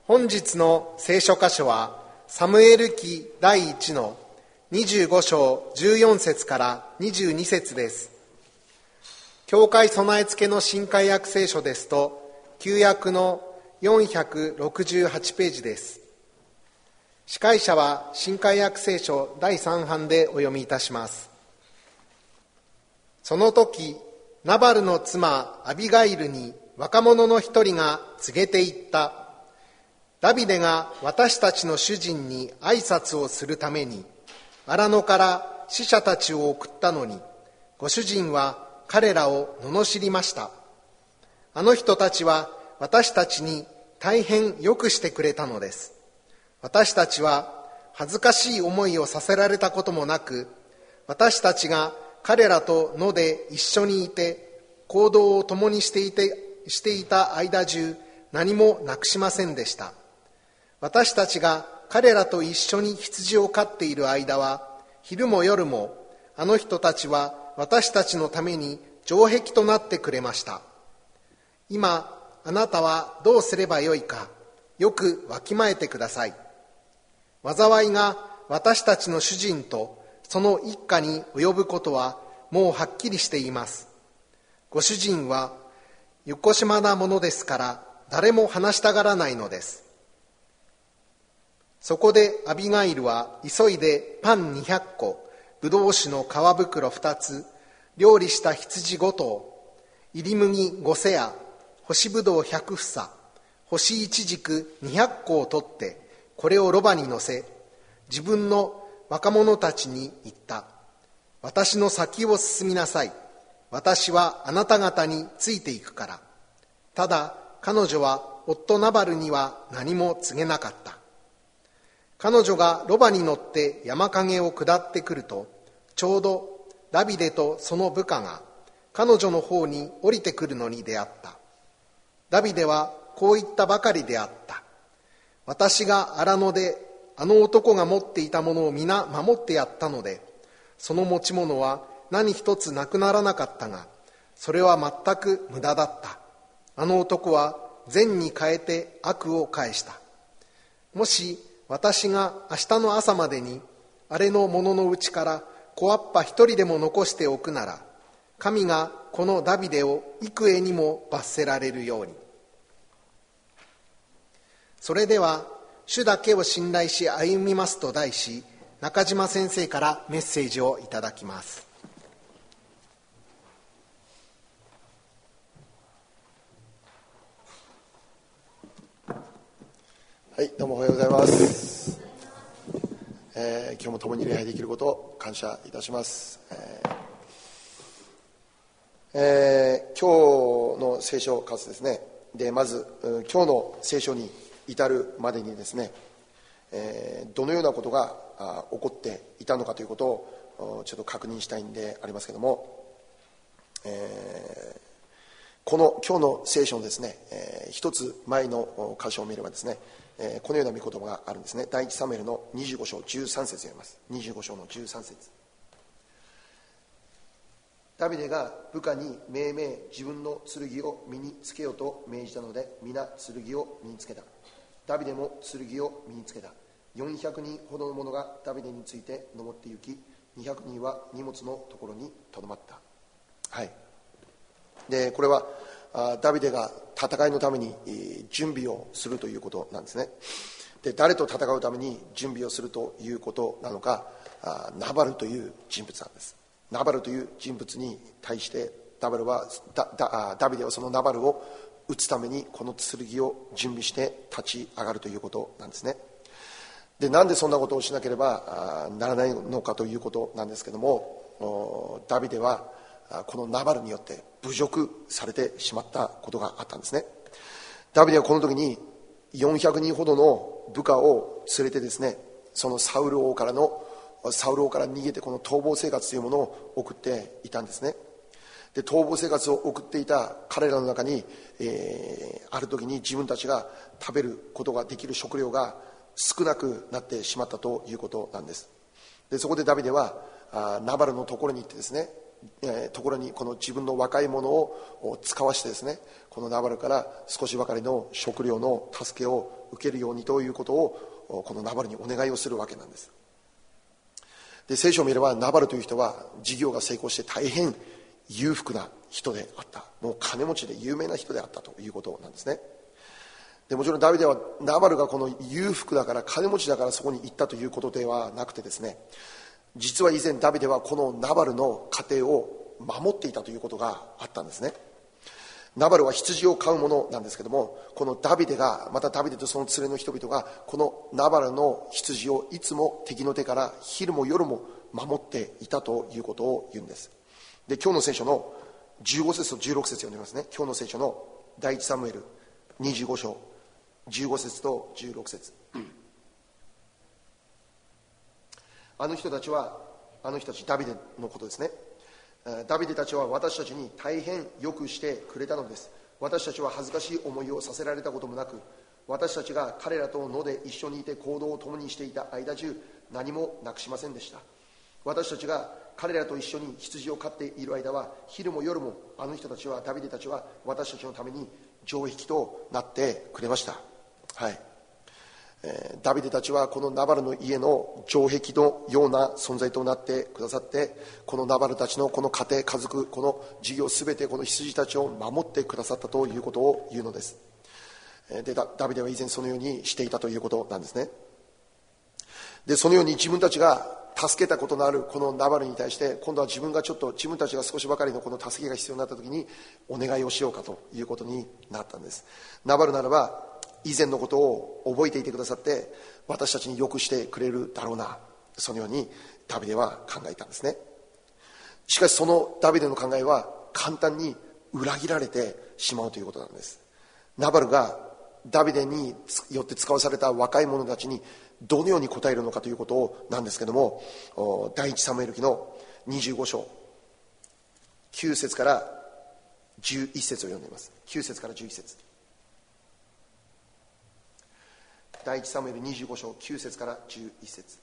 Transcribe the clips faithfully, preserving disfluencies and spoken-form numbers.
本日の聖書箇所はサムエル記第一のにじゅうご章じゅうよん節からにじゅうに節です。教会備え付けの新海訳聖書ですと旧約のよんひゃくろくじゅうはちページです。司会者は新海訳聖書だいさん版でお読みいたします。その時ナバルの妻アビガイルに若者の一人が告げていった。ダビデが私たちの主人に挨拶をするために荒野から使者たちを送ったのに、ご主人は彼らを罵りました。あの人たちは私たちに大変よくしてくれたのです。私たちは恥ずかしい思いをさせられたこともなく、私たちが彼らと野で一緒にいて行動を共にしていてしていた間中、何もなくしませんでした。私たちが彼らと一緒に羊を飼っている間は、昼も夜もあの人たちは私たちのために城壁となってくれました。今あなたはどうすればよいか、よくわきまえてください。災いが私たちの主人とその一家に及ぶことはもうはっきりしています。ご主人はよこしまなものですから誰も話したがらないのです。そこでアビガイルは急いでパンにひゃっこ、ぶどう酒の皮袋ふたつ、料理した羊ご頭、入り麦ごセア、干しぶどうひゃく房、干しイチジクにひゃっこを取って、これをロバに乗せ、自分の若者たちに言った。私の先を進みなさい。私はあなた方についていくから。ただ彼女は夫ナバルには何も告げなかった。彼女がロバに乗って山陰を下ってくると、ちょうどダビデとその部下が彼女の方に降りてくるのに出会った。ダビデはこう言ったばかりであった。私が荒野であの男が持っていたものを皆守ってやったので、その持ち物は何一つなくならなかったが、それは全く無駄だった。あの男は善に変えて悪を返した。もし私が明日の朝までにあれのもののうちから小わっぱ一人でも残しておくなら、神がこのダビデを幾重にも罰せられるように。それでは主だけを信頼し歩みますと題し、中島先生からメッセージをいただきます。 はい、どうもおはようございます。えー、今日も共に礼拝できることを感謝いたします。えーえー、今日の聖書活ですね。で、まず今日の聖書に至るまでにですね、えー、どのようなことが起こっていたのかということをちょっと確認したいんでありますけども、えー、この今日の聖書のですね、えー、一つ前の箇所を見ればですね、えー、このような御言葉があるんですね。第一サムエルのにじゅうご章じゅうさん節読みます。にじゅうご章のじゅうさん節。ダビデが部下に命名自分の剣を身につけようと命じたので、皆剣を身につけた。ダビデも剣を身につけた。よんひゃくにんほどの者がダビデについて登って行き、にひゃくにんは荷物のところにとどまった。はい。で、これはダビデが戦いのために準備をするということなんですね。で、誰と戦うために準備をするということなのか、ナバルという人物なんです。ナバルという人物に対してダバルは ダ, ダ, ダビデはそのナバルを撃つためにこの剣を準備して立ち上がるということなんですね。で、なんでそんなことをしなければならないのかということなんですけども、ダビデはこのナバルによって侮辱されてしまったことがあったんですね。ダビデはこの時によんひゃくにんほどの部下を連れてですね、そのサウル王からのサウル王から逃げてこの逃亡生活というものを送っていたんですね。で、逃亡生活を送っていた彼らの中に、えー、ある時に自分たちが食べることができる食料が少なくなってしまったということなんです。で、そこでダビデはあナバルのところに行ってですね、 えーところにこの自分の若い者を使わしてですね、このナバルから少しばかりの食料の助けを受けるようにということをこのナバルにお願いをするわけなんです。で、聖書を見ればナバルという人は事業が成功して大変裕福な人であった、もう金持ちで有名な人であったということなんですね。でもちろんダビデはナバルがこの裕福だから金持ちだからそこに行ったということではなくてですね、実は以前ダビデはこのナバルの家庭を守っていたということがあったんですね。ナバルは羊を飼うものなんですけども、このダビデがまたダビデとその連れの人々がこのナバルの羊をいつも敵の手から昼も夜も守っていたということを言うんです。で、今日の聖書のじゅうご節とじゅうろく節読んでみますね。今日の聖書の第一サムエルにじゅうご章じゅうご節とじゅうろく節、あの人たちは、あの人たちダビデのことですね。ダビデたちは私たちに大変よくしてくれたのです。私たちは恥ずかしい思いをさせられたこともなく、私たちが彼らと野で一緒にいて行動を共にしていた間中何もなくしませんでした。私たちが彼らと一緒に羊を飼っている間は昼も夜もあの人たちは、ダビデたちは私たちのために城壁となってくれました。はい、えー、ダビデたちはこのナバルの家の城壁のような存在となってくださって、このナバルたちのこの家庭家族、この事業すべてこの羊たちを守ってくださったということを言うのです。で、ダビデは以前そのようにしていたということなんですね。で、そのように自分たちが助けたことのあるこのナバルに対して、今度は自分がちょっと自分たちが少しばかりのこの助けが必要になった時にお願いをしようかということになったんです。ナバルならば以前のことを覚えていてくださって私たちによくしてくれるだろうな、そのようにダビデは考えたんですね。しかしそのダビデの考えは簡単に裏切られてしまうということなんです。ナバルがダビデによって使わされた若い者たちにどのように答えるのかということなんですけども、第一サムエル記のにじゅうご章きゅう節からじゅういち節を読んでいます。きゅう節からじゅういち節、第一サムエルにじゅうご章きゅう節からじゅういち節。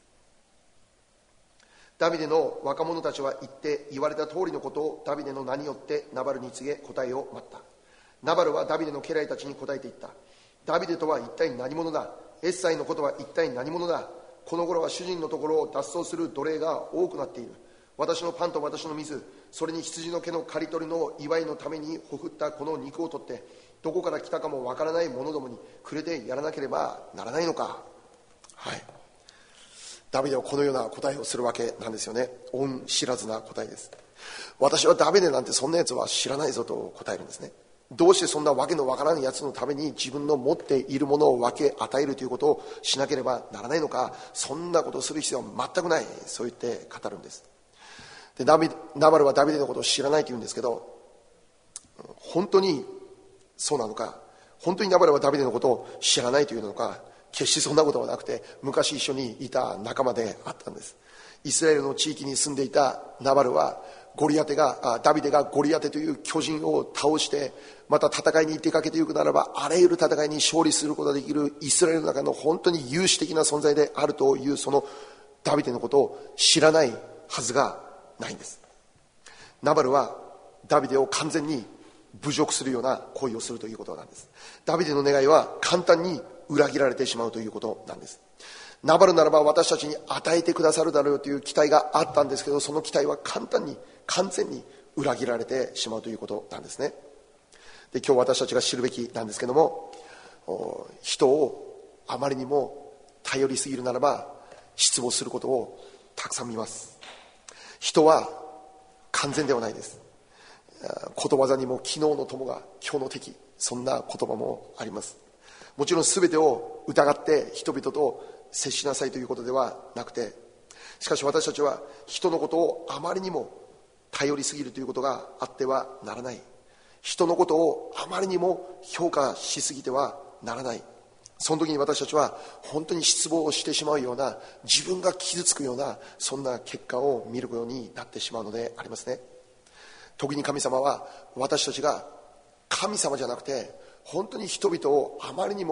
ダビデの若者たちは言って言われた通りのことをダビデの名によってナバルに告げ答えを待った。ナバルはダビデの家来たちに答えていった。ダビデとは一体何者だ。エッサイのことは一体何者だ。この頃は主人のところを脱走する奴隷が多くなっている。私のパンと私の水、それに羊の毛の刈り取りの祝いのためにほふったこの肉を取ってどこから来たかもわからない者どもにくれてやらなければならないのか。はい、ダビデはこのような答えをするわけなんですよね。恩知らずな答えです。私はダビデなんてそんなやつは知らないぞと答えるんですね。どうしてそんなわけのわからんやつのために自分の持っているものを分け与えるということをしなければならないのか。そんなことをする必要は全くない、そう言って語るんです。で、ダビナバルはダビデのことを知らないと言うんですけど、本当にそうなのか、本当にナバルはダビデのことを知らないというのか。決してそんなことはなくて、昔一緒にいた仲間であったんです。イスラエルの地域に住んでいたナバルはゴリアテがダビデがゴリアテという巨人を倒して、また戦いに出かけていくならばあらゆる戦いに勝利することができるイスラエルの中の本当に有志的な存在であるという、そのダビデのことを知らないはずがないんです。ナバルはダビデを完全に侮辱するような行為をするということなんです。ダビデの願いは簡単に裏切られてしまうということなんです。ナバルならば私たちに与えてくださるだろうという期待があったんですけど、その期待は簡単に完全に裏切られてしまうということなんですね。で、今日私たちが知るべきなんですけども、人をあまりにも頼りすぎるならば失望することをたくさん見ます。人は完全ではないです。ことわざにも昨日の友が今日の敵、そんな言葉もあります。もちろん全てを疑って人々と接しなさいということではなくて、しかし私たちは人のことをあまりにも頼りすぎるということがあってはならない。人のことをあまりにも評価しすぎてはならない。その時に私たちは本当に失望をしてしまうような、自分が傷つくような、そんな結果を見るようになってしまうのでありますね。時に神様は私たちが神様じゃなくて本当に人々をあまりにも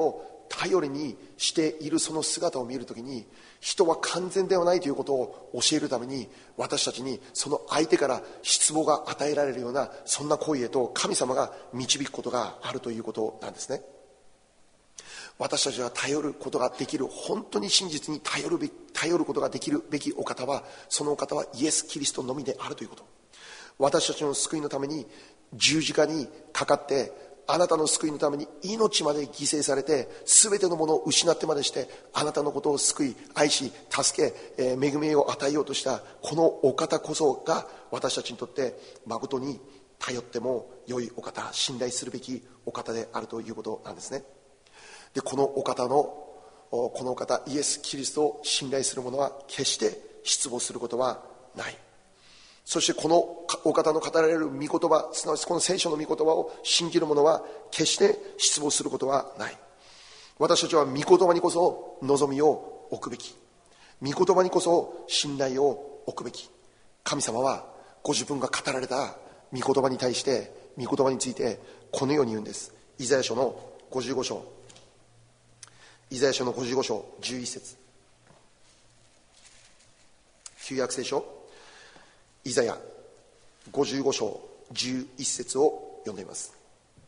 頼りにしているその姿を見るときに、人は完全ではないということを教えるために、私たちにその相手から失望が与えられるような、そんな行為へと神様が導くことがあるということなんですね。私たちは頼ることができる、本当に真実に頼るべき、頼ることができるべきお方は、そのお方はイエス・キリストのみであるということ。私たちの救いのために十字架にかかって、あなたの救いのために命まで犠牲されて、全てのものを失ってまでして、あなたのことを救い、愛し、助け、えー、恵みを与えようとしたこのお方こそが、私たちにとって誠に頼っても良いお方、信頼するべきお方であるということなんですね。で、このお方のこのお方イエス・キリストを信頼する者は決して失望することはない。そしてこのお方の語られる御言葉、すなわちこの聖書の御言葉を信じる者は決して失望することはない。私たちは御言葉にこそ望みを置くべき、御言葉にこそ信頼を置くべき。神様はご自分が語られた御言葉に対して、御言葉についてこのように言うんです。イザヤ書のごじゅうご章、イザヤ書のごじゅうご章じゅういっ節、旧約聖書イザヤごじゅうご章じゅういっ節を読んでいます。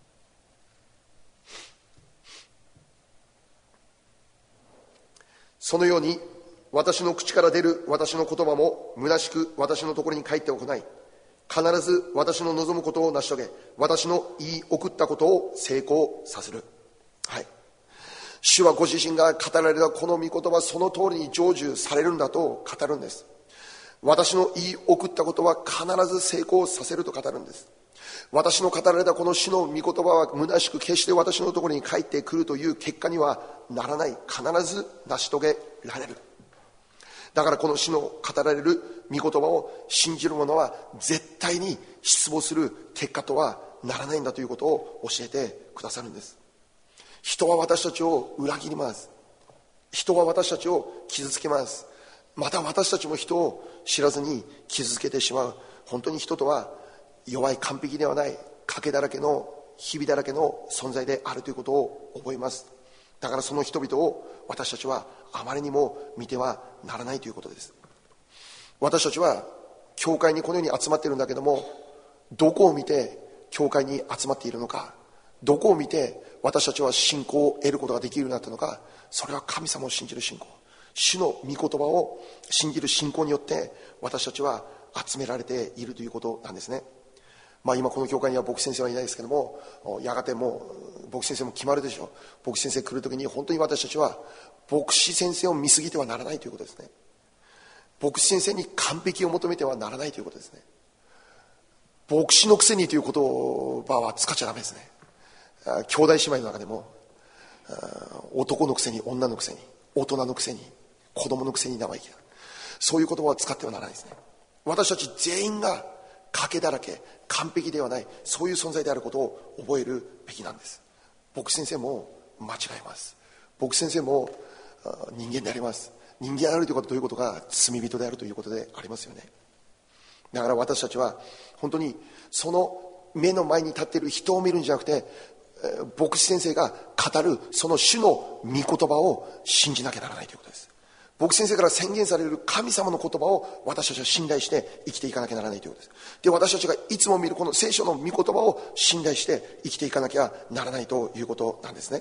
そのように私の口から出る私の言葉も虚しく私のところに帰って行い、必ず私の望むことを成し遂げ、私の言い送ったことを成功させる。はい、主はご自身が語られたこの御言葉、その通りに成就されるんだと語るんです。私の言い送ったことは必ず成功させると語るんです。私の語られたこの主の御言葉は虚しく決して私のところに帰ってくるという結果にはならない。必ず成し遂げられる。だからこの主の語られる御言葉を信じる者は絶対に失望する結果とはならないんだということを教えてくださるんです。人は私たちを裏切ります。人は私たちを傷つけます。また私たちも人を知らずに傷つけてしまう。本当に人とは弱い、完璧ではない、賭けだらけの、ひびだらけの存在であるということを覚えます。だからその人々を私たちはあまりにも見てはならないということです。私たちは教会にこのように集まっているんだけども、どこを見て教会に集まっているのか、どこを見て私たちは信仰を得ることができるようになったのか、それは神様を信じる信仰、主の御言葉を信じる信仰によって私たちは集められているということなんですね。まあ、今この教会には牧師先生はいないですけども、やがてもう牧師先生も決まるでしょう。牧師先生来るときに本当に私たちは牧師先生を見過ぎてはならないということですね。牧師先生に完璧を求めてはならないということですね。牧師のくせにという言葉は使っちゃダメですね。兄弟姉妹の中でも男のくせに、女のくせに、大人のくせに、子供のくせに生意気だ、そういう言葉は使ってはならないですね。私たち全員が賭けだらけ、完璧ではない、そういう存在であることを覚えるべきなんです。牧師先生も間違えます。牧師先生も人間であります。人間であるということはどういうことか、罪人であるということでありますよね。だから私たちは本当にその目の前に立っている人を見るんじゃなくて、牧師先生が語るその主の御言葉を信じなきゃならないということです。牧師先生から宣言される神様の言葉を私たちは信頼して生きていかなきゃならないということです。で、私たちがいつも見るこの聖書の御言葉を信頼して生きていかなきゃならないということなんですね。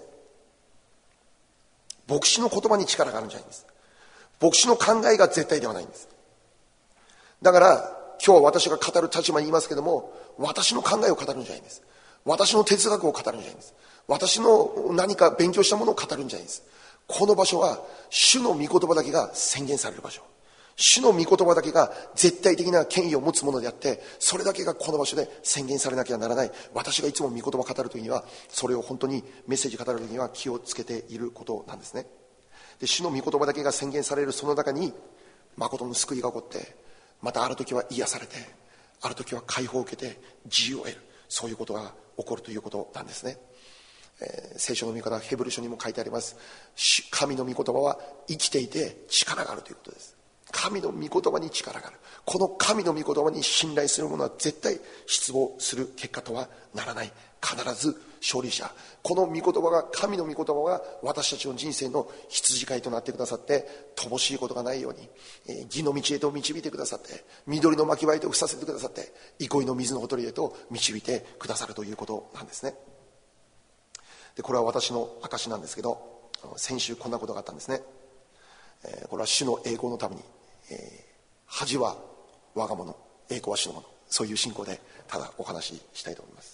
牧師の言葉に力があるんじゃないんです。牧師の考えが絶対ではないんです。だから今日は私が語る立場にいますけども、私の考えを語るんじゃないんです。私の哲学を語るんじゃないんです。私の何か勉強したものを語るんじゃないんです。この場所は主の御言葉だけが宣言される場所、主の御言葉だけが絶対的な権威を持つものであって、それだけがこの場所で宣言されなきゃならない。私がいつも御言葉を語るときには、それを本当にメッセージ語るときには気をつけていることなんですね。で、主の御言葉だけが宣言されるその中に誠の救いが起こって、またある時は癒されて、ある時は解放を受けて自由を得る、そういうことが起こるということなんですね。えー、聖書の御言葉、ヘブル書にも書いてあります。神の御言葉は生きていて力があるということです。 神の御言葉に力がある。この神の御言葉に信頼する者は絶対失望する結果とはならない。必ず勝利者。この御言葉が、神の御言葉が私たちの人生の羊飼いとなってくださって、乏しいことがないように、えー、義の道へと導いてくださって、緑の牧場へとふさせてくださって、憩いの水のほとりへと導いてくださるということなんですね。でこれは私の証なんですけど、先週こんなことがあったんですね。えー、これは主の栄光のために、えー、恥は我が物、栄光は主のもの、そういう信仰でただお話ししたいと思います。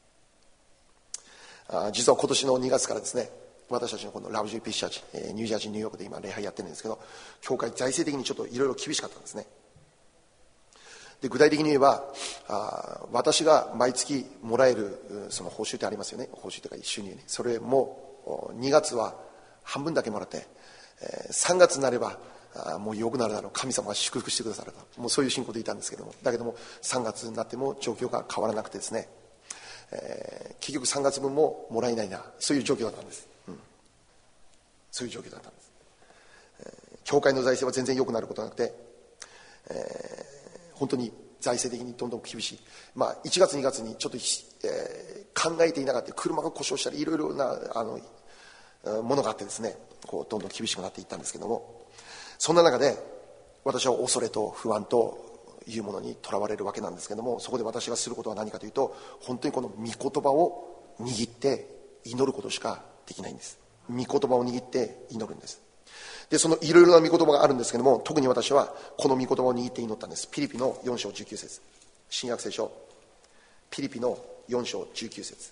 あ実は今年のにがつからですね、私たちのこのラブジューピッシャーチ、えー、ニュージャージーニューヨークで今礼拝やってるんですけど、教会財政的にちょっといろいろ厳しかったんですね。で具体的に言えば、あ私が毎月もらえるその報酬ってありますよね。報酬というか収入ね。それもにがつは半分だけもらって、えー、さんがつになればあもう良くなるだろう、神様が祝福してくださると、もうそういう信仰でいたんですけども、だけどもさんがつになっても状況が変わらなくてですね、えー、結局さんがつぶんももらえないな、そういう状況だったんです、うん、そういう状況だったんです、えー、教会の財政は全然良くなることなくて、えー、本当に財政的にどんどん厳しい、まあ、いちがつにがつにちょっと、えー、考えていなかった車が故障したりいろいろなあのものがあってですね、こうどんどん厳しくなっていったんですけども、そんな中で私は恐れと不安というものにとらわれるわけなんですけども、そこで私がすることは何かというと、本当にこの御言葉を握って祈ることしかできないんです。御言葉を握って祈るんです。でそのいろいろな御言葉があるんですけども、特に私はこの御言葉を握って祈ったんです。ピリピのよん章じゅうきゅう節、新約聖書ピリピのよん章じゅうきゅう節、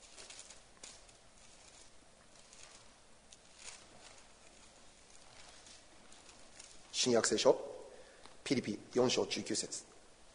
新約聖書ピリピよん章じゅうきゅう節、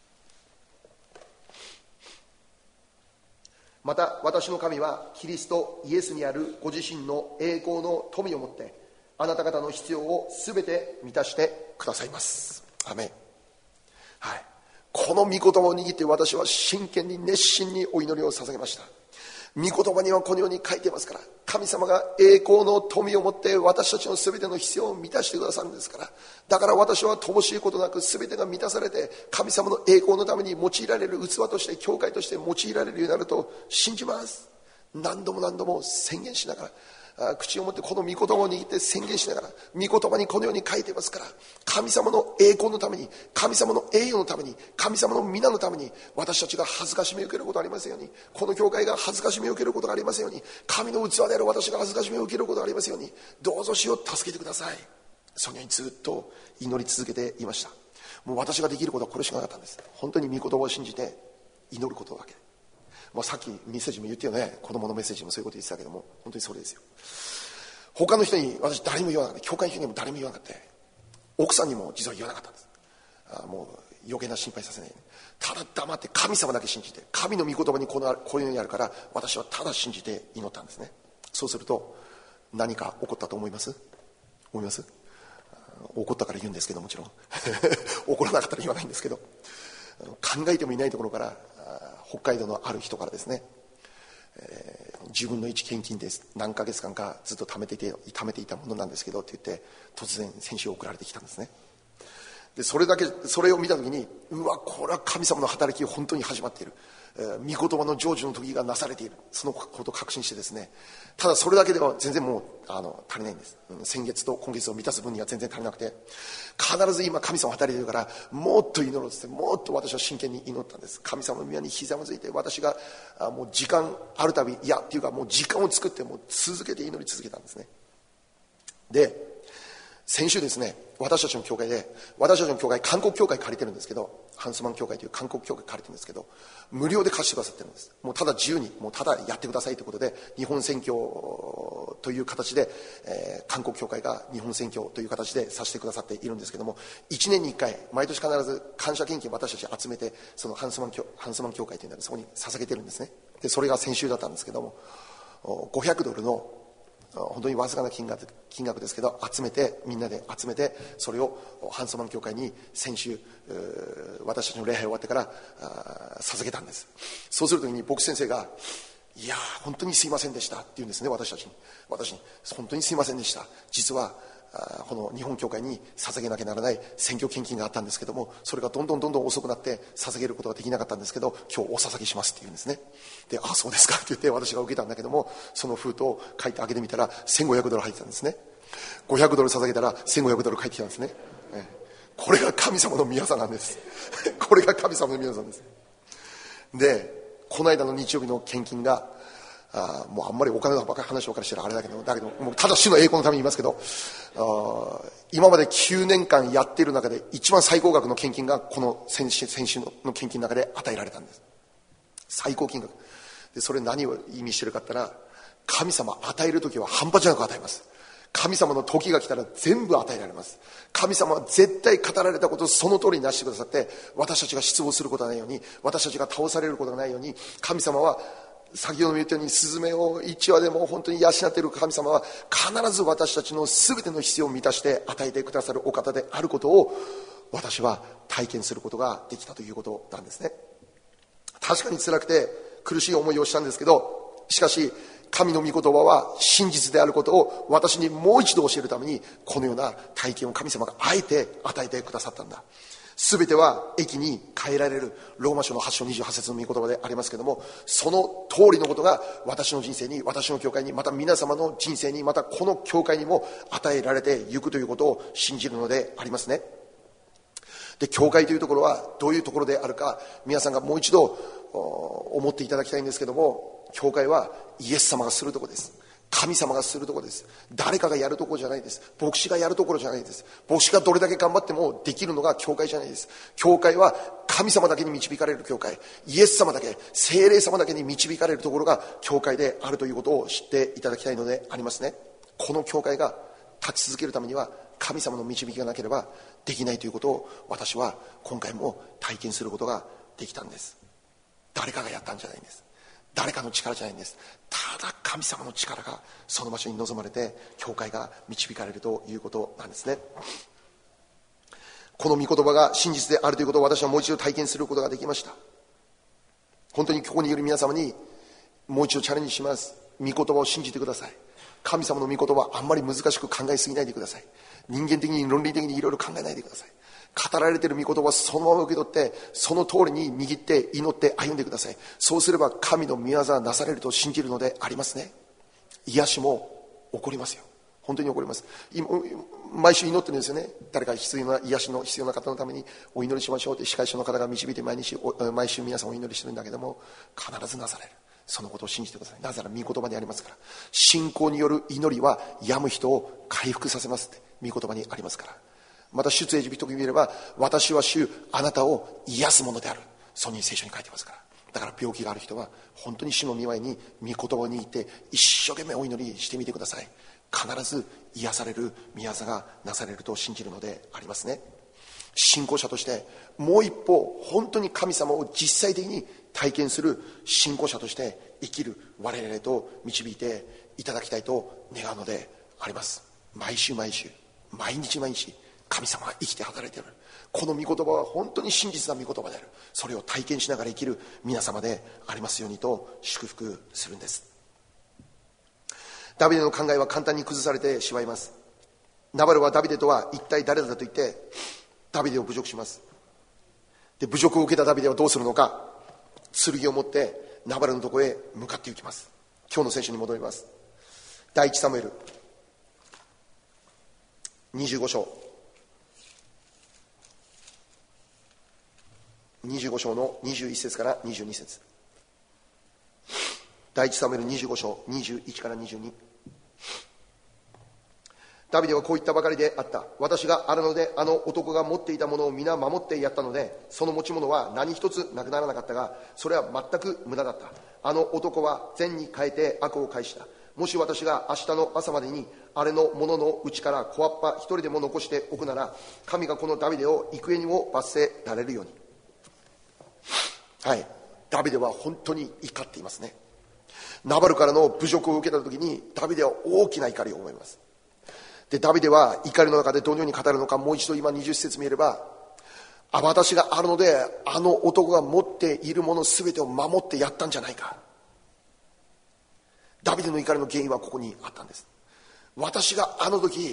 また私の神はキリストイエスにあるご自身の栄光の富をもってあなた方の必要をすべて満たしてくださいます。アメン。はい、この御言葉を握って私は真剣に熱心にお祈りを捧げました。御言葉にはこのように書いてますから、神様が栄光の富をもって私たちの全ての必要を満たしてくださるんですから、だから私は乏しいことなく全てが満たされて神様の栄光のために用いられる器として、教会として用いられるようになると信じます。何度も何度も宣言しながら、口を持ってこの御言葉を握って宣言しながら、御言葉にこのように書いてますから、神様の栄光のために、神様の栄誉のために、神様の皆のために、私たちが恥ずかしめを受けることがありませんように、この教会が恥ずかしめを受けることがありませんように、神の器である私が恥ずかしめを受けることがありますように、どうぞ主を助けてください。そのようにずっと祈り続けていました。もう私ができることはこれしかなかったんです。本当に御言葉を信じて祈ることだけ。まあ、さっきメッセージも言ってよね、子供のメッセージもそういうこと言ってたけども、本当にそれですよ。他の人に私誰にも言わなかった。教会の人にも誰にも言わなかった。奥さんにも実は言わなかったんです。あもう余計な心配させない。ただ黙って神様だけ信じて、神の御言葉にこのこういうのにあるから私はただ信じて祈ったんですね。そうすると何か起こったと思います思います起こったから言うんですけど、もちろん起こらなかったら言わないんですけど、考えてもいないところから北海道のある人からですね、えー、じゅうぶんのいち献金です何ヶ月間かずっと貯めていて貯めていたものなんですけどって言って突然先週送られてきたんですね。でそれだけそれを見た時に、うわこれは神様の働きが本当に始まっている、えー、御言葉の成就の時がなされている、そのことを確信してですね、ただそれだけでは全然もうあの足りないんです、うん、先月と今月を満たす分には全然足りなくて、必ず今神様働いているからもっと祈ろうとして、もっと私は真剣に祈ったんです。神様の宮にひざまずいて、私があもう時間あるたび、いやっていうかもう時間を作ってもう続けて祈り続けたんですね。で先週ですね、私たちの教会で、私たちの教会、韓国教会借りてるんですけど、ハンスマン教会という韓国教会借りてるんですけど、無料で貸してくださってるんです。もうただ自由に、もうただやってくださいということで、日本宣教という形で、えー、韓国教会が日本宣教という形でさせてくださっているんですけども、いちねんにいっかい、毎年必ず感謝献金を私たち集めて、そのハンスマン教、ハンスマン教会というのはそこに捧げてるんですね。で、それが先週だったんですけども、ごひゃくドルの本当にわずかな金額、金額ですけど集めて、みんなで集めて、それをハンスマン教会に先週私たちの礼拝終わってから捧げたんです。そうするときに牧師先生が、いや本当にすいませんでしたって言うんですね。私たちに私に本当にすいませんでした、実はこの日本教会に捧げなきゃならない選挙献金があったんですけども、それがどんどんどんどん遅くなって捧げることができなかったんですけど、今日お捧げしますって言うんですね。で、あ、そうですかって言って私が受けたんだけども、その封筒を書いて開けてみたらせんごひゃくドル入ってたんですね。ごひゃくドル捧げたらせんごひゃくドル返ってきたんですね。これが神様の御業なんですこれが神様の御業なんです。で、この間の日曜日の献金が、あもうあんまりお金の話ばかりしてるあれだけど、だけどもうただ主の栄光のために言いますけど、あ今まできゅうねんかんやっている中で一番最高額の献金がこの先週先週の献金の中で与えられたんです。最高金額で、それ何を意味してるかって言ったら、神様与える時は半端じゃなく与えます。神様の時が来たら全部与えられます。神様は絶対語られたことをその通りになしてくださって、私たちが失望することがないように、私たちが倒されることがないように、神様は先ほども言ったように、スズメをいちわでも本当に養っている神様は必ず私たちの全ての必要を満たして与えてくださるお方であることを私は体験することができたということなんですね。確かに辛くて苦しい思いをしたんですけど、しかし神の御言葉は真実であることを私にもう一度教えるために、このような体験を神様があえて与えてくださったんだ。全ては益に変えられる、ローマ書のはち章にじゅうはち節の御言葉でありますけれども、その通りのことが私の人生に、私の教会に、また皆様の人生に、またこの教会にも与えられていくということを信じるのでありますね。で、教会というところはどういうところであるか、皆さんがもう一度思っていただきたいんですけども、教会はイエス様がするところです。神様がするところです。誰かがやるところじゃないです。牧師がやるところじゃないです。牧師がどれだけ頑張ってもできるのが教会じゃないです。教会は神様だけに導かれる教会、イエス様だけ、聖霊様だけに導かれるところが教会であるということを知っていただきたいのでありますね。この教会が立ち続けるためには神様の導きがなければできないということを、私は今回も体験することができたんです。誰かがやったんじゃないんです。誰かの力じゃないんです。ただ神様の力がその場所に臨まれて、教会が導かれるということなんですね。この御言葉が真実であるということを私はもう一度体験することができました。本当にここにいる皆様にもう一度チャレンジします。御言葉を信じてください。神様の御言葉、あんまり難しく考えすぎないでください。人間的に論理的にいろいろ考えないでください。語られている御言葉をそのまま受け取って、その通りに握って祈って歩んでください。そうすれば神の御業がなされると信じるのでありますね。癒しも起こりますよ。本当に起こります。今毎週祈ってるんですよね。誰か必要な癒しの必要な方のためにお祈りしましょうって司会者の方が導いて毎日毎週皆さんお祈りしてるんだけども、必ずなされる。そのことを信じてください。なぜなら御言葉にありますから。信仰による祈りは病む人を回復させますって御言葉にありますから。また出エジプト記を見れば、私は主あなたを癒すものである、そのように聖書に書いてますから。だから病気がある人は本当に主の御前に御言葉に行って一生懸命お祈りしてみてください。必ず癒される御業がなされると信じるのでありますね。信仰者としてもう一歩、本当に神様を実際的に体験する信仰者として生きる我々と導いていただきたいと願うのであります。毎週毎週、毎日毎日、神様が生きて働いている。この御言葉は本当に真実な御言葉である。それを体験しながら生きる皆様でありますようにと祝福するんです。ダビデの考えは簡単に崩されてしまいます。ナバルはダビデとは一体誰だと言ってダビデを侮辱します。で、侮辱を受けたダビデはどうするのか。剣を持ってナバルのところへ向かっていきます。今日の聖書に戻ります。第一サムエルにじゅうご章にじゅうご章のにじゅういち節からにじゅうに節。第一サムエルにじゅうご章にじゅういちからにじゅうに。ダビデはこう言ったばかりであった。私があるので、あの男が持っていたものを皆守ってやったので、その持ち物は何一つなくならなかったが、それは全く無駄だった。あの男は善に変えて悪を返した。もし私が明日の朝までにあれのもののうちから小葉っぱ一人でも残しておくなら、神がこのダビデを幾重にも罰せられるように。はい、ダビデは本当に怒っていますね。ナバルからの侮辱を受けた時にダビデは大きな怒りを覚えます。で、ダビデは怒りの中でどのように語るのか、もう一度今にじゅう節見れば、あ、私があるのであの男が持っているもの全てを守ってやったんじゃないか。ダビデの怒りの原因はここにあったんです。私があの時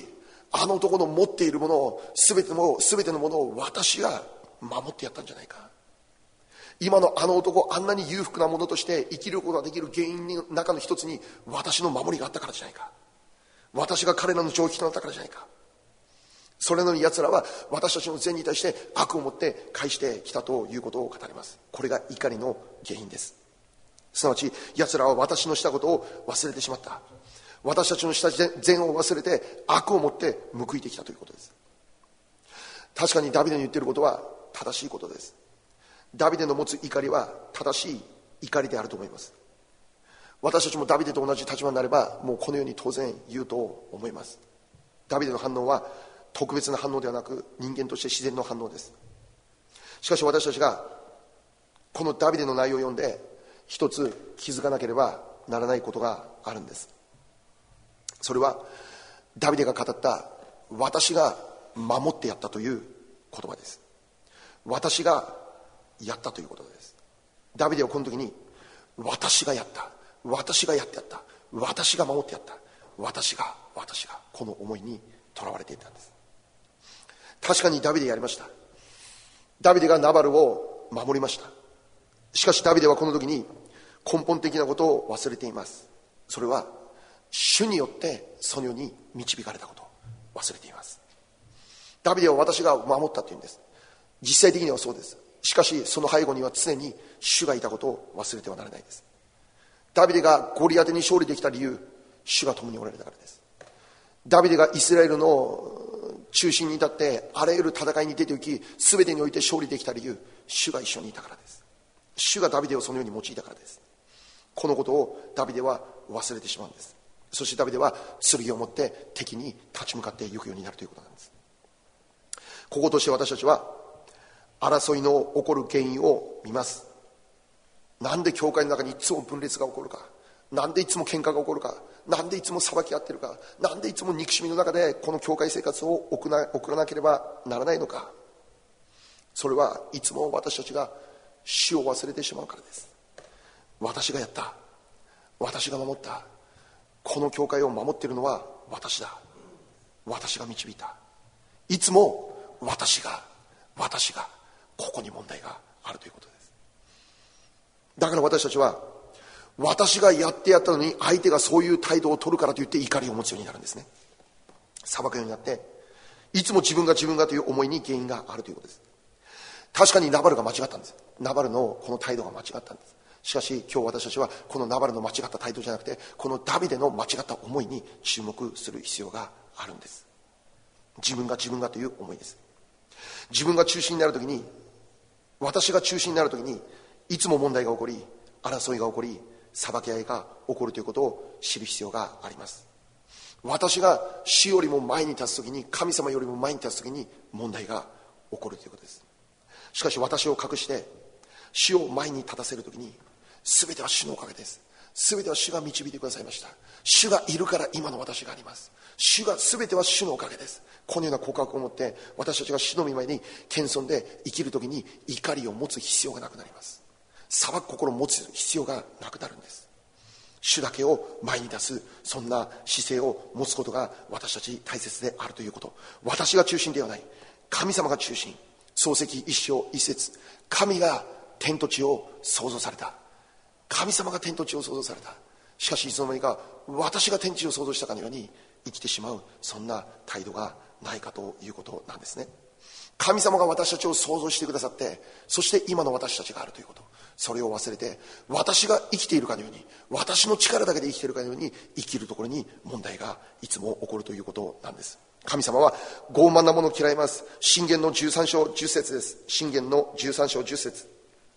あの男の持っているものを全ても全てのものを私が守ってやったんじゃないか。今のあの男、あんなに裕福なものとして生きることができる原因の中の一つに私の守りがあったからじゃないか。私が彼らの上機となったからじゃないか。それなのに奴らは私たちの善に対して悪をもって返してきたということを語ります。これが怒りの原因です。すなわち奴らは私のしたことを忘れてしまった。私たちのした善を忘れて悪をもって報いてきたということです。確かにダビデの言っていることは正しいことです。ダビデの持つ怒りは正しい怒りであると思います。私たちもダビデと同じ立場になればもうこのように当然言うと思います。ダビデの反応は特別な反応ではなく人間として自然の反応です。しかし私たちがこのダビデの内容を読んで一つ気づかなければならないことがあるんです。それはダビデが語った私が守ってやったという言葉です。私がやったということです。ダビデはこの時に私がやった、私がやってやった、私が守ってやった、私が私がこの思いにとらわれていたんです。確かにダビデやりました。ダビデがナバルを守りました。しかしダビデはこの時に根本的なことを忘れています。それは主によってそのように導かれたことを忘れています。ダビデは私が守ったというんです。実際的にはそうです。しかしその背後には常に主がいたことを忘れてはならないです。ダビデがゴリアテに勝利できた理由、主が共におられたからです。ダビデがイスラエルの中心に立ってあらゆる戦いに出て行き全てにおいて勝利できた理由、主が一緒にいたからです。主がダビデをそのように用いたからです。このことをダビデは忘れてしまうんです。そしてダビデは剣を持って敵に立ち向かっていくようになるということなんです。ここを通して私たちは争いの起こる原因を見ます。なんで教会の中にいつも分裂が起こるか、なんでいつも喧嘩が起こるか、なんでいつも裁き合ってるか、なんでいつも憎しみの中でこの教会生活を送らなければならないのか。それはいつも私たちが主を忘れてしまうからです。私がやった、私が守った、この教会を守っているのは私だ、私が導いた、いつも私が私がここに問題があるということです。だから私たちは私がやってやったのに相手がそういう態度を取るからといって怒りを持つようになるんですね。裁くようになっていつも自分が自分がという思いに原因があるということです。確かにナバルが間違ったんです。ナバルのこの態度が間違ったんです。しかし今日私たちはこのナバルの間違った態度じゃなくてこのダビデの間違った思いに注目する必要があるんです。自分が自分がという思いです。自分が中心になるときに、私が中心になるときにいつも問題が起こり、争いが起こり、裁き合いが起こるということを知る必要があります。私が主よりも前に立つときに、神様よりも前に立つときに問題が起こるということです。しかし私を隠して主を前に立たせるときに、全ては主のおかげです、全ては主が導いてくださいました、主がいるから今の私があります、主が全ては主のおかげです、このような告白を持って私たちが主の御前に謙遜で生きるときに怒りを持つ必要がなくなります。裁く心を持つ必要がなくなるんです。主だけを前に出す、そんな姿勢を持つことが私たちに大切であるということ。私が中心ではない、神様が中心。創世記一章一節、神が天と地を創造された、神様が天と地を創造された。しかしいつの間にか私が天地を創造したかのように生きてしまう、そんな態度がないかということなんですね。神様が私たちを創造してくださって、そして今の私たちがあるということ、それを忘れて私が生きているかのように、私の力だけで生きているかのように生きるところに問題がいつも起こるということなんです。神様は傲慢なものを嫌います。箴言のじゅうさん章じゅっ節です。箴言のじゅうさん章じゅっ節、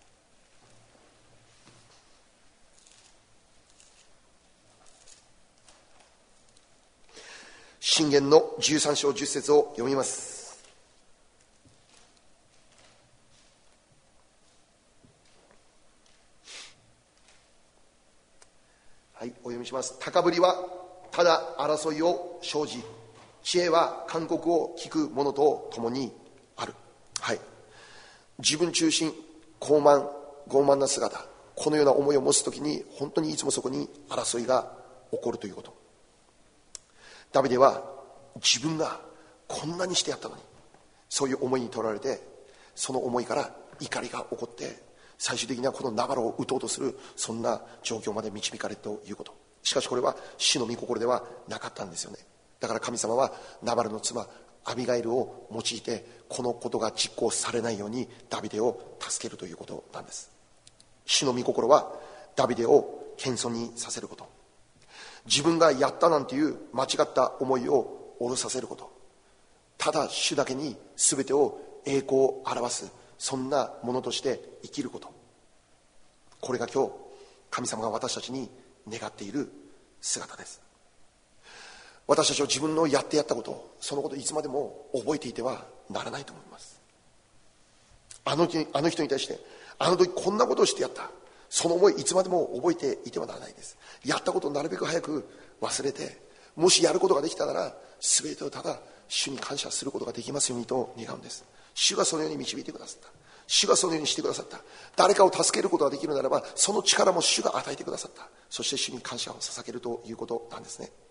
箴言のじゅうさん章じゅっ節を読みます。はい、お読みします。高ぶりはただ争いを生じ、知恵は勧告を聞く者と共にある。はい、自分中心、傲慢、傲慢な姿、このような思いを持つときに本当にいつもそこに争いが起こるということ。ダビデは自分がこんなにしてやったのに、そういう思いにとらわれて、その思いから怒りが起こって、最終的にはこのナバラを撃とうとする、そんな状況まで導かれたということ。しかしこれは主の御心ではなかったんですよね。だから神様はナバラの妻アビガイルを用いて、このことが実行されないようにダビデを助けるということなんです。主の御心はダビデを謙遜にさせること、自分がやったなんていう間違った思いを下ろさせること、ただ主だけに全てを栄光を表す、そんなものとして生きること、これが今日神様が私たちに願っている姿です。私たちは自分のやってやったこと、そのことをいつまでも覚えていてはならないと思います。あの人、あの人に対してあの時こんなことをしてやった、その思いいつまでも覚えていてはならないです。やったことをなるべく早く忘れて、もしやることができたなら全てをただ主に感謝することができますようにと願うんです。主がそのように導いてくださった、主がそのようにしてくださった。誰かを助けることができるならば、その力も主が与えてくださった。そして主に感謝を捧げるということなんですね。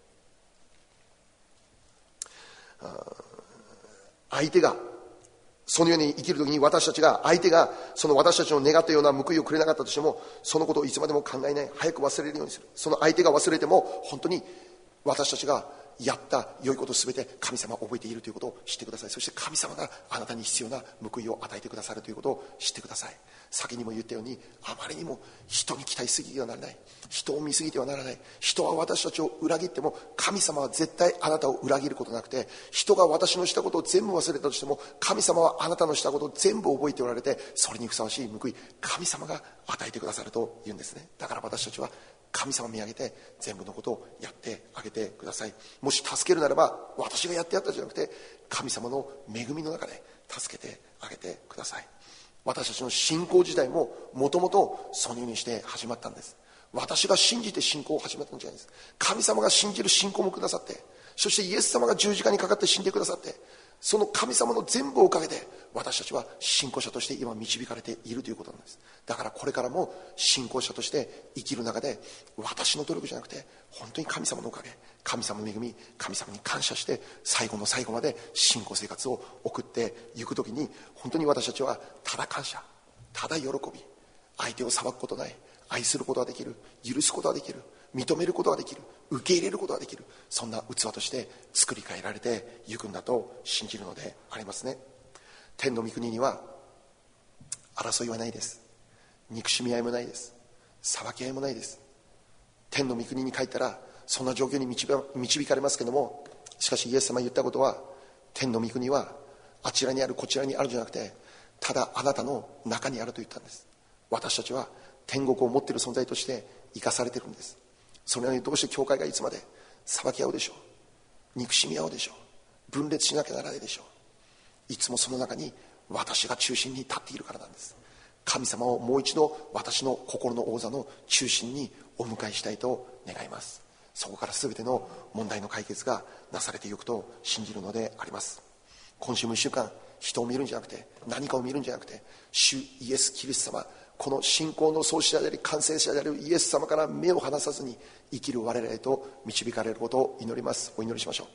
相手がそのように生きるときに、私たちが相手がその私たちの願ったような報いをくれなかったとしても、そのことをいつまでも考えない、早く忘れるようにする。その相手が忘れても、本当に私たちがやった良いことすべて神様は覚えているということを知ってください。そして神様があなたに必要な報いを与えてくださるということを知ってください。先にも言ったように、あまりにも人に期待しすぎてはならない、人を見すぎてはならない。人は私たちを裏切っても、神様は絶対あなたを裏切ることなくて、人が私のしたことを全部忘れたとしても、神様はあなたのしたことを全部覚えておられて、それにふさわしい報い、神様が与えてくださるというんですね。だから私たちは神様を見上げて全部のことをやってあげてください。もし助けるならば、私がやってやったじゃなくて、神様の恵みの中で助けてあげてください。私たちの信仰自体ももともとそのようにして始まったんです。私が信じて信仰を始めたんじゃないです。神様が信じる信仰もくださって、そしてイエス様が十字架にかかって死んでくださって、その神様の全部おかげで私たちは信仰者として今導かれているということなんです。だからこれからも信仰者として生きる中で、私の努力じゃなくて本当に神様のおかげ、神様の恵み、神様に感謝して最後の最後まで信仰生活を送っていくときに、本当に私たちはただ感謝、ただ喜び、相手を裁くことない、愛することができる、許すことができる、認めることができる、受け入れることができる、そんな器として作り変えられていくんだと信じるのでありますね。天の御国には争いはないです。憎しみ合いもないです。裁き合いもないです。天の御国に帰ったらそんな状況に導かれますけども、しかしイエス様が言ったことは、天の御国はあちらにあるこちらにあるじゃなくて、ただあなたの中にあると言ったんです。私たちは天国を持っている存在として生かされているんです。それなのにどうして教会がいつまで裁き合うでしょう、憎しみ合うでしょう、分裂しなきゃならないでしょう。いつもその中に私が中心に立っているからなんです。神様をもう一度私の心の王座の中心にお迎えしたいと願います。そこから全ての問題の解決がなされていくと信じるのであります。今週もいっしゅうかん、人を見るんじゃなくて、何かを見るんじゃなくて、主イエス・キリスト様、この信仰の創始者であり完成者であるイエス様から目を離さずに生きる我々へと導かれることを祈ります。お祈りしましょう。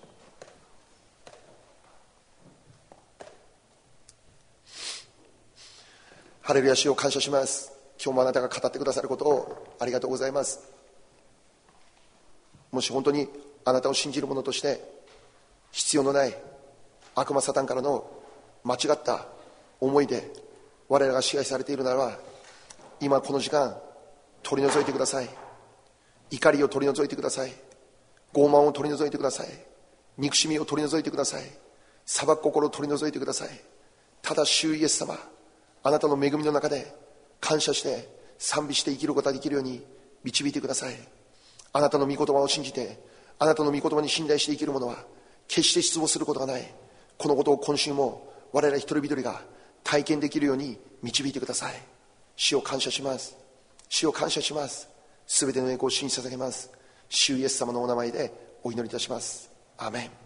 ハレルヤ、主を感謝します。今日もあなたが語ってくださることをありがとうございます。もし本当にあなたを信じる者として必要のない悪魔サタンからの間違った思いで我々が支配されているならば、今この時間取り除いてください。怒りを取り除いてください。傲慢を取り除いてください。憎しみを取り除いてください。裁く心を取り除いてください。ただ主イエス様、あなたの恵みの中で感謝して賛美して生きることができるように導いてください。あなたの御言葉を信じて、あなたの御言葉に信頼して生きる者は決して失望することがない。このことを今週も我々一人一人が体験できるように導いてください。主を感謝します。主を感謝します。すべての栄光を主に捧げます。主イエス様のお名前でお祈りいたします。アーメン。